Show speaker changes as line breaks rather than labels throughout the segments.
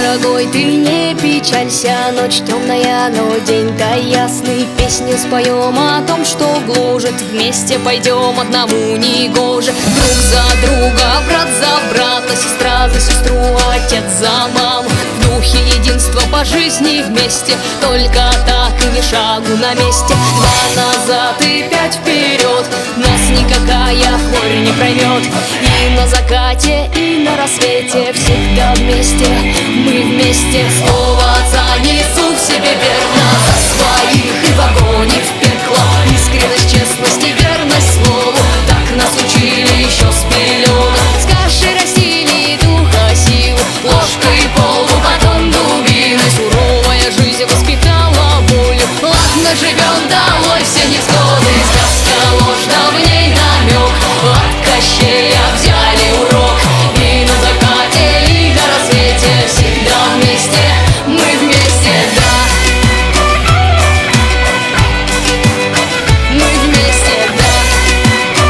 дорогой, ты не печалься. Ночь темная, но день-то ясный. Песню споем о том, что гложет. Вместе пойдем, одному не гоже. Друг за друга, брат за брата, сестра за сестру, отец за маму. В духе единства по жизни вместе. Только так и ни шагу на месте. Два назад и пять вперед. Нас никакая хворь не проймет. И на закате, и на рассвете всегда вместе, мы вместе. Слово отца несу в себе верно, за своих и в огонь, и в пекло. Искренность, честность и верность слову, так нас учили еще с пеленок. С кашей растили духа силу, ложкой по лбу, потом дубиной. Суровая жизнь воспитала волю. Ладно, живем, долой все невзгоды. Сказка ложь, да в ней намек. От Кощея взяли урок. И на закате, и на рассвете всегда вместе, мы вместе, да. Мы вместе, да.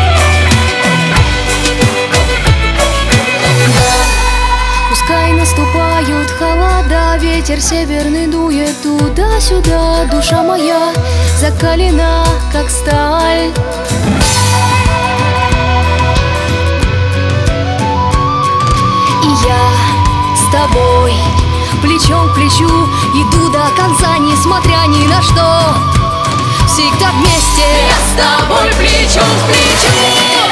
Да. Пускай наступают холода, ветер северный дует туда-сюда. Душа моя закалена, как сталь. С тобой плечом к плечу иду до конца, несмотря ни на что. Всегда вместе, я с тобой плечом к плечу.